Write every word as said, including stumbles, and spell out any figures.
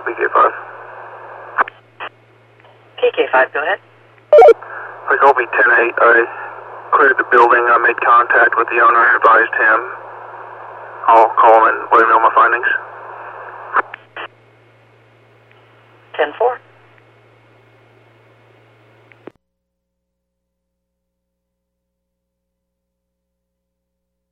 copy, K five. K K five, go ahead. I copy ten eight. I cleared the building. I made contact with the owner and advised him. I'll call him and let him know my findings.